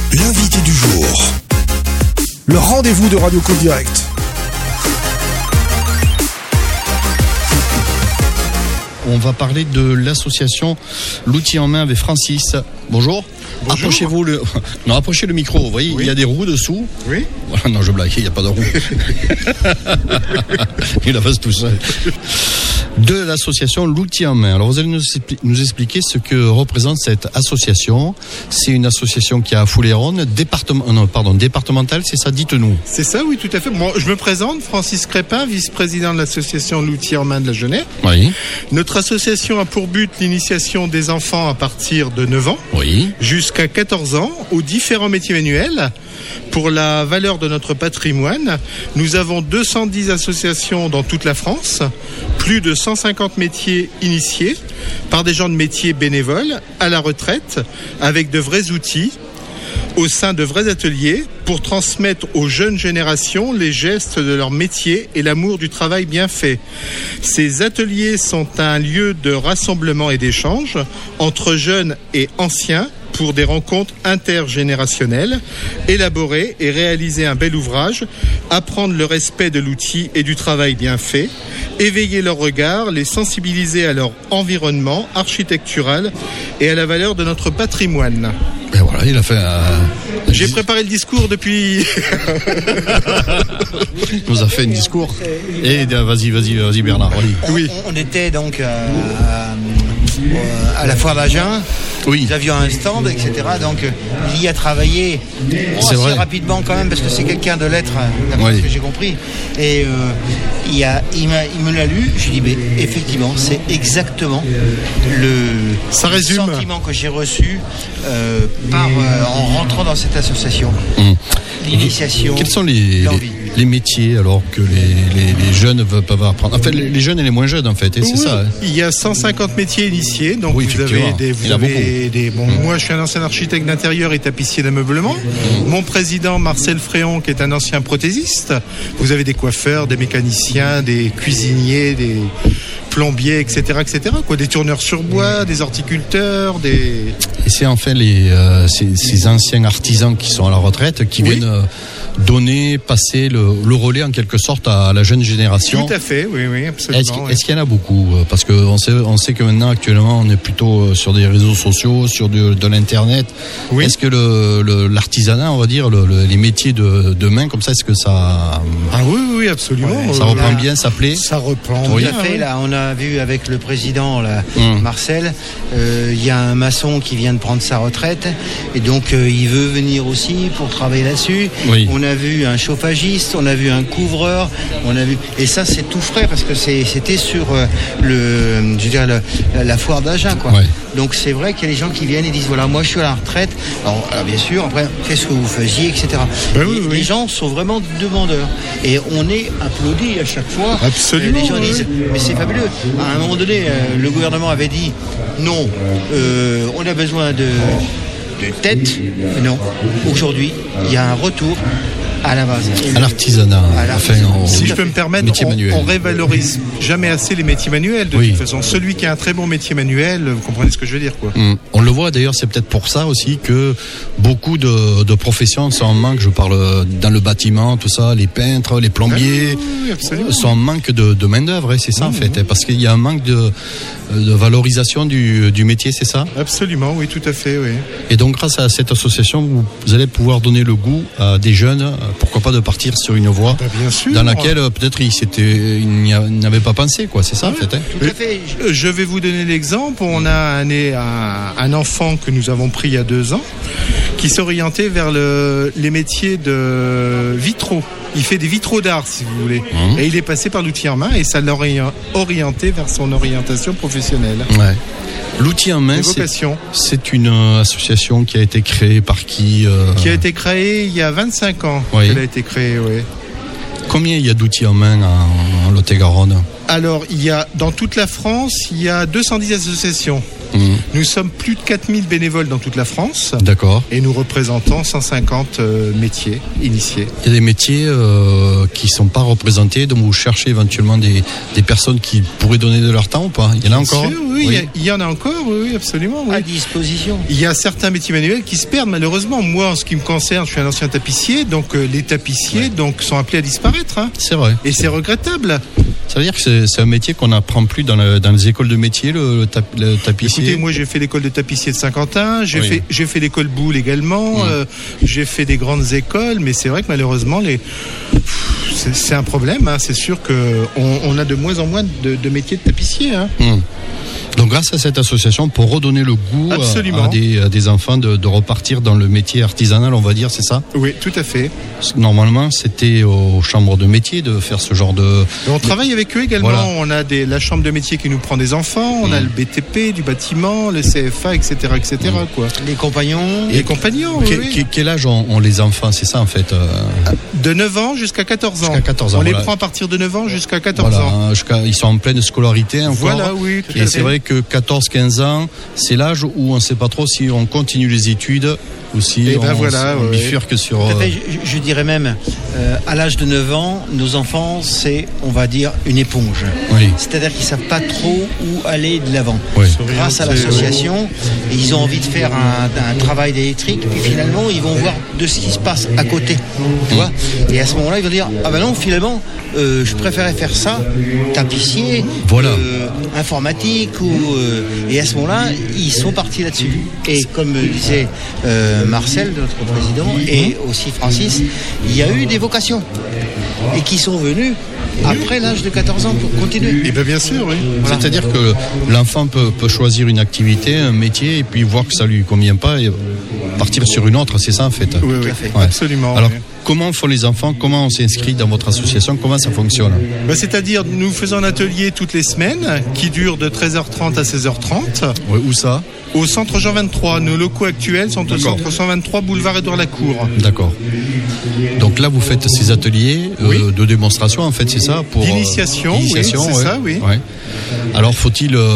L'invité du jour. Le rendez-vous de Radio Côte Direct. On va parler de l'association L'Outil en Main avec Francis. Bonjour. Approchez-vous approchez le micro. Vous voyez, oui. Il y a des roues dessous. Oui. Voilà, non, je blague, il n'y a pas de roues. Il la fasse tout seul. De l'association L'Outil en Main. Alors, vous allez nous expliquer ce que représente cette association. C'est une association qui a à Foulayronnes, départementale, c'est ça, dites-nous. C'est ça, oui, tout à fait. Moi, je me présente, Francis Crépin, vice-président de l'association L'Outil en Main de la Genève. Oui. Notre association a pour but l'initiation des enfants à partir de 9 ans. Oui. Jusqu'à 14 ans, aux différents métiers manuels. Pour la valeur de notre patrimoine, nous avons 210 associations dans toute la France, plus de 150 métiers initiés par des gens de métiers bénévoles à la retraite, avec de vrais outils, au sein de vrais ateliers, pour transmettre aux jeunes générations les gestes de leur métier et l'amour du travail bien fait. Ces ateliers sont un lieu de rassemblement et d'échange entre jeunes et anciens, pour des rencontres intergénérationnelles, élaborer et réaliser un bel ouvrage, apprendre le respect de l'outil et du travail bien fait, éveiller leur regard, les sensibiliser à leur environnement architectural et à la valeur de notre patrimoine. Et voilà, il a fait J'ai préparé le discours depuis... Il nous a fait un discours. Et vas-y Bernard. Oui. On était donc à la foire d'Agen. Oui. Nous avions un stand, etc. Donc il y a travaillé assez rapidement quand même, parce que c'est quelqu'un de lettres, d'après ce que j'ai compris. Et il me l'a lu. Je lui ai dit, mais effectivement, c'est exactement le sentiment que j'ai reçu en rentrant dans cette association. L'initiation. Quels sont les métiers alors que les jeunes peuvent apprendre? En fait, les jeunes et les moins jeunes, en fait, c'est ça. Hein. Il y a 150 métiers initiés, donc oui, vous avez des moi, je suis un ancien architecte d'intérieur et tapissier d'ameublement. Mon président, Marcel Fréon, qui est un ancien prothésiste. Vous avez des coiffeurs, des mécaniciens, des cuisiniers, des plombiers, etc., quoi, des tourneurs sur bois, des horticulteurs, des... Et c'est en fait ces anciens artisans qui sont à la retraite qui viennent passer le relais en quelque sorte à la jeune génération. Tout à fait, oui, absolument. Est-ce qu'il y en a beaucoup? Parce qu'on sait que maintenant, actuellement, on est plutôt sur des réseaux sociaux, sur de l'internet. Oui. Est-ce que l'artisanat, on va dire, les métiers de main comme ça, est-ce que ça... Ah oui, absolument. Ça reprend bien, ça plaît? Ça reprend tout bien. Tout à fait, là, on a vu avec le président, Marcel, il y a un maçon qui vient de prendre sa retraite, et donc il veut venir aussi pour travailler là-dessus. Oui. On a vu un chauffagiste, on a vu un couvreur, et ça c'est tout frais parce que c'était sur la foire d'Agen, quoi. Ouais. Donc c'est vrai qu'il y a des gens qui viennent et disent voilà, moi je suis à la retraite. Alors bien sûr, après qu'est-ce que vous faisiez, etc. Les gens sont vraiment demandeurs et on est applaudi à chaque fois. Absolument. Les gens disent mais c'est fabuleux. À un moment donné, le gouvernement avait dit non, on a besoin de tête. Non, aujourd'hui il y a un retour à la base. À l'artisanat. Si je peux me permettre, on révalorise jamais assez les métiers manuels de toute façon. Celui qui a un très bon métier manuel, vous comprenez ce que je veux dire, quoi. On le voit d'ailleurs, c'est peut-être pour ça aussi que beaucoup de professions sont en manque. Je parle dans le bâtiment, tout ça, les peintres, les plombiers sont en manque de main-d'œuvre, c'est ça en fait, parce qu'il y a un manque de valorisation du métier, c'est ça? Absolument, oui, tout à fait, oui. Et donc grâce à cette association, vous allez pouvoir donner le goût à des jeunes, pourquoi pas de partir sur une voie dans laquelle peut-être ils n'avaient pas pensé, quoi, c'est ça en fait. Hein. Tout à fait. Je vais vous donner l'exemple. On a un enfant que nous avons pris il y a 2 ans qui s'orientait vers les métiers de vitraux. Il fait des vitraux d'art, si vous voulez. Et il est passé par l'outil en main et ça l'a orienté vers son orientation professionnelle. Ouais. L'outil en main, c'est une association qui a été créée par qui Qui a été créée il y a 25 ans. Elle a été créée, oui. Combien il y a d'outils en main en Lot-et-Garonne? Alors, dans toute la France, il y a 210 associations. Nous sommes plus de 4000 bénévoles dans toute la France. D'accord. Et nous représentons 150 métiers initiés. Il y a des métiers qui ne sont pas représentés, donc vous cherchez éventuellement des personnes qui pourraient donner de leur temps ou pas? Il y en a encore? Oui, il y en a encore, oui, absolument. Oui. À disposition. Il y a certains métiers manuels qui se perdent malheureusement. Moi, en ce qui me concerne, je suis un ancien tapissier, donc les tapissiers sont appelés à disparaître. Hein. C'est vrai. Et c'est regrettable. Ça veut dire que c'est un métier qu'on n'apprend plus dans les écoles de métier, le tapissier. Écoutez, moi j'ai fait l'école de tapissier de Saint-Quentin, j'ai fait l'école Boulle également, j'ai fait des grandes écoles, mais c'est vrai que malheureusement c'est un problème. Hein. C'est sûr qu'on a de moins en moins de métiers de tapissier. Hein. Donc grâce à cette association, pour redonner le goût à des enfants de repartir dans le métier artisanal, on va dire, c'est ça? Oui, tout à fait. Normalement, c'était aux chambres de métier de faire ce genre de... On travaille avec eux également. Voilà. On a la chambre de métier qui nous prend des enfants, on a le BTP, du bâtiment, le CFA, etc. quoi. Les compagnons. Les compagnons, Quel âge ont les enfants, c'est ça en fait De 9 ans jusqu'à 14 ans. Jusqu'à 14 ans. On les prend à partir de 9 ans jusqu'à 14 ans. Ils sont en pleine scolarité encore. Voilà, oui, tout à fait. Et c'est vrai que 14-15 ans, c'est l'âge où on ne sait pas trop si on continue les études ou si on bifurque sur... Je dirais même, à l'âge de 9 ans, nos enfants, c'est, on va dire, une éponge. Oui. C'est-à-dire qu'ils ne savent pas trop où aller de l'avant. Oui. Grâce à l'association, ils ont envie de faire un travail d'électrique, puis finalement, ils vont voir de ce qui se passe à côté. Tu vois ? Et à ce moment-là, ils vont dire, ah ben non, finalement, je préférais faire ça, tapissier, informatique, et à ce moment-là, ils sont partis là-dessus. Et comme disait Marcel, notre président, et aussi Francis, il y a eu des vocations et qui sont venus après l'âge de 14 ans pour continuer. Et bien sûr, oui. Voilà. C'est-à-dire que l'enfant peut choisir une activité, un métier, et puis voir que ça lui convient pas et partir sur une autre, c'est ça en fait. Oui, absolument. Alors, comment font les enfants? Comment on s'inscrit dans votre association? Comment ça fonctionne? C'est-à-dire, nous faisons un atelier toutes les semaines qui dure de 13h30 à 16h30. Oui, où ça? Au centre Jean 23. Nos locaux actuels sont au centre 123 boulevard Édouard Lacour. D'accord. Donc là, vous faites ces ateliers de démonstration, en fait, c'est ça? D'initiation, c'est ça, oui. Ouais. Alors, faut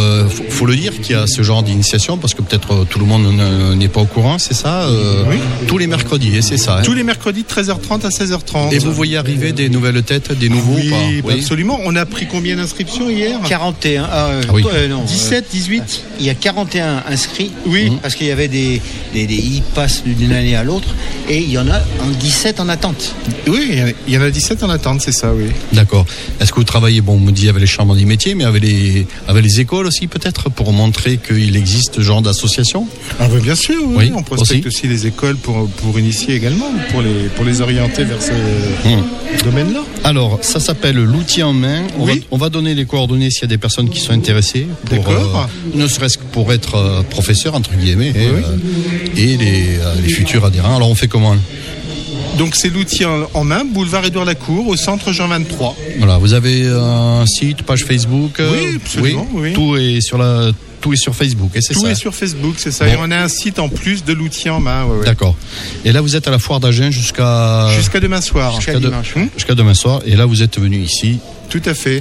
le dire qu'il y a ce genre d'initiation, parce que peut-être tout le monde n'est pas au courant, c'est ça? Tous les mercredis, c'est ça? Tous les mercredis de 13h30 à 16h30. Et vous voyez arriver des nouvelles têtes, des nouveaux? Oui, absolument. On a pris combien d'inscriptions hier? 41. Non. 17, 18? Il y a 41 inscrits. Oui. Parce qu'il y avait ils passent d'une année à l'autre, et il y en a 17 en attente. Oui, il y en a 17 en attente, c'est ça, oui. D'accord. Est-ce que vous travaillez, on me dit avec les chambres des métiers, mais avec les écoles aussi peut-être, pour montrer qu'il existe ce genre d'association? Bien sûr, oui. On prospecte aussi les écoles pour initier également, pour les orienter vers ce domaine-là. Alors, ça s'appelle l'outil en main. On va donner les coordonnées s'il y a des personnes qui sont intéressées. Ne serait-ce que pour être professeur, entre guillemets, et les futurs adhérents. Alors, on fait comment? Donc c'est l'outil en main, boulevard Édouard Lacour, au centre Jean 23. Voilà, vous avez un site, page Facebook? Oui, absolument, oui. Tout est sur Facebook, et c'est ça? Tout est sur Facebook, c'est ça. Bon. Et on a un site en plus de l'outil en main. D'accord. Et là, vous êtes à la foire d'Agen jusqu'à demain soir. Jusqu'à demain soir. Et là, vous êtes venu ici. Tout à fait.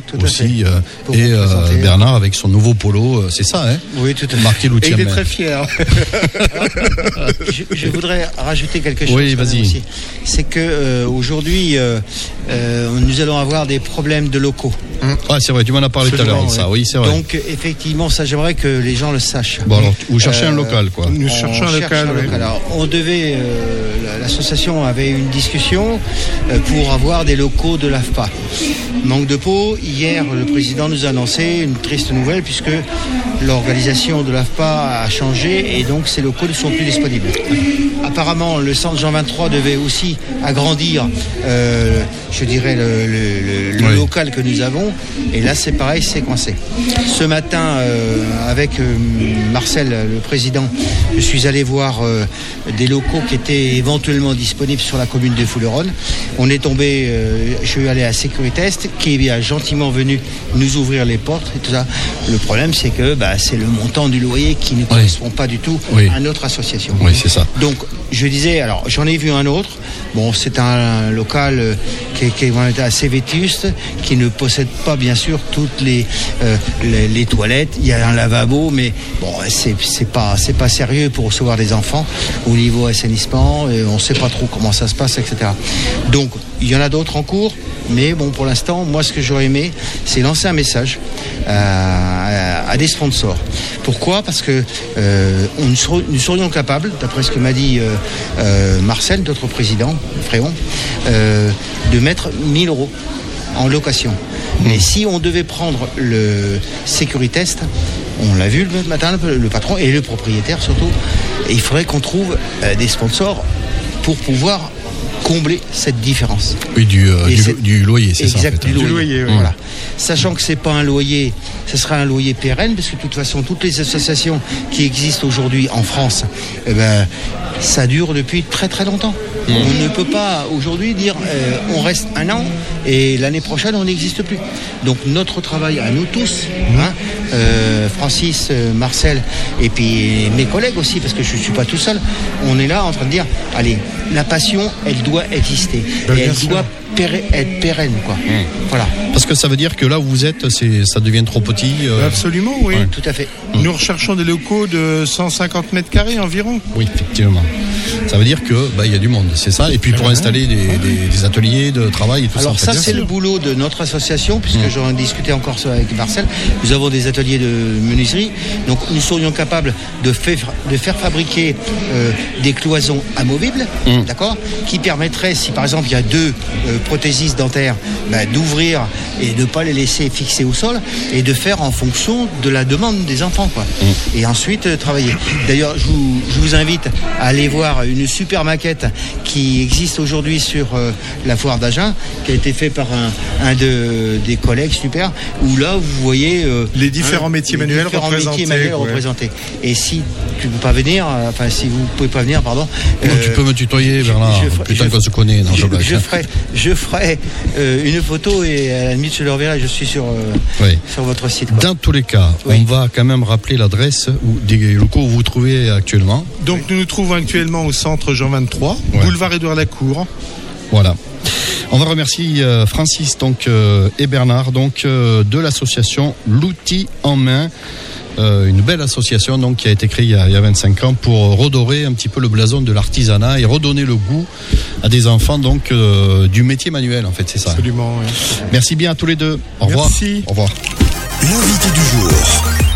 Bernard avec son nouveau polo, c'est ça, hein? Oui, tout à fait. Marqué l'outil. Et il est très fier. Je voudrais rajouter quelque chose. Oui, vas-y. Aussi. C'est que aujourd'hui, nous allons avoir des problèmes de locaux. Ah, c'est vrai, tu m'en as parlé tout à l'heure, ça. Oui, c'est vrai. Donc, effectivement, ça, j'aimerais que les gens le sachent. Bon, alors, vous cherchez un local, quoi. Nous cherchons un local. Alors, on devait, l'association avait une discussion pour avoir des locaux de l'AFPA. Manque de peau. Hier, le président nous a annoncé une triste nouvelle, puisque l'organisation de l'AFPA a changé et donc ces locaux ne sont plus disponibles. Apparemment, le centre Jean 23 devait aussi agrandir, je dirais, le local que nous avons. Et là, c'est pareil, c'est coincé. Ce matin, avec Marcel, le président, je suis allé voir des locaux qui étaient éventuellement disponibles sur la commune de Fouleronne. On est tombé, je suis allé à Sécurité-Est, qui a gentiment venu nous ouvrir les portes et tout ça. Le problème, c'est que c'est le montant du loyer qui ne correspond pas du tout à notre association. Oui, c'est ça. Donc, je disais, alors j'en ai vu un autre. Bon, c'est un local qui est assez vétuste, qui ne possède pas bien sûr toutes les toilettes. Il y a un lavabo, mais bon, c'est pas sérieux pour recevoir des enfants au niveau assainissement. On ne sait pas trop comment ça se passe, etc. Donc il y en a d'autres en cours. Mais bon, pour l'instant, moi, ce que j'aurais aimé, c'est lancer un message à des sponsors. Pourquoi ? Parce que nous serions capables, d'après ce que m'a dit Marcel, notre président, Fréon, de mettre 1 000 € en location. Mais si on devait prendre le Sécuritest, on l'a vu le matin, le patron et le propriétaire surtout, il faudrait qu'on trouve des sponsors pour pouvoir combler cette différence. Oui, du loyer, c'est exact, ça. Exact, du loyer, oui. Voilà. Sachant que c'est pas un loyer, ce sera un loyer pérenne, parce que de toute façon, toutes les associations qui existent aujourd'hui en France, ça dure depuis très très longtemps. On ne peut pas aujourd'hui dire on reste 1 an et l'année prochaine on n'existe plus. Donc notre travail à nous tous, Francis, Marcel et puis mes collègues aussi, parce que je ne suis pas tout seul, on est là en train de dire allez, la passion elle doit exister et elle doit être pérenne, quoi. Voilà. Parce que ça veut dire que là où vous êtes, ça devient trop petit. Absolument, oui. Ouais. Tout à fait. Nous recherchons des locaux de 150 mètres carrés environ. Oui, effectivement. Ça veut dire que il y a du monde, c'est ça. Et puis pour installer des ateliers de travail et tout ça. Alors ça, c'est le boulot de notre association, puisque j'en ai discuté encore avec Marcel. Nous avons des ateliers de menuiserie, donc nous serions capables de faire fabriquer des cloisons amovibles, d'accord, qui permettraient, si par exemple il y a 2 prothésistes dentaires, d'ouvrir et de ne pas les laisser fixer au sol et de faire en fonction de la demande des enfants, quoi. Et ensuite travailler. D'ailleurs, je vous invite à aller voir une super maquette qui existe aujourd'hui sur la foire d'Agen, qui a été fait par un des collègues super, où là vous voyez les différents métiers manuels représentés. Et si tu peux pas venir, si vous pouvez pas venir, pardon. Tu peux me tutoyer, Bernard. Putain qu'on se connaît. Non, je ferai une photo et à la limite je le reverrai. Je suis sur votre site, quoi. Dans tous les cas, on va quand même rappeler l'adresse des locaux où vous vous trouvez actuellement. Donc nous nous trouvons actuellement au centre Jean 23, boulevard Édouard Lacour. Voilà. On va remercier Francis et Bernard de l'association L'Outil en Main. Une belle association qui a été créée il y a 25 ans pour redorer un petit peu le blason de l'artisanat et redonner le goût à des enfants du métier manuel, en fait, c'est ça. Absolument, oui. Merci bien à tous les deux. Au revoir. Merci. Au revoir. L'invité du jour.